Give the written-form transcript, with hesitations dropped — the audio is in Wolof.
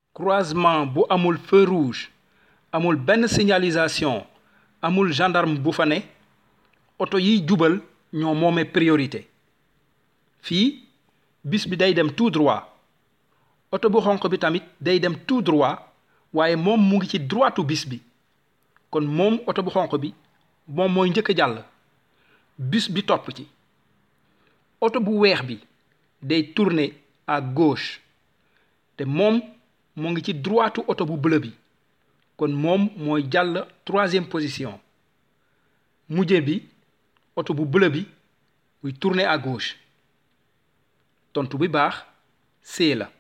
croisement bu amul feu rouge amul benn signalisation amul gendarme bu fa ne oto yiy jubal ñoo moome priorité fii bis bi day dem tout droit oto bu xonq bi tamit day dem tout droit waaye moom mu ngi ci droitu bis bi kon moom oto bu xonq bi moom mooy njëkk a jàll bis bi topp ci oto bu weex bi day tourner à gauche te moom mu ngi ci droitu oto bu bleu bi kon moom mooy jàll troisième position mujje bi oto bu bleu bi buy tourner à gauche tontu bi baax C la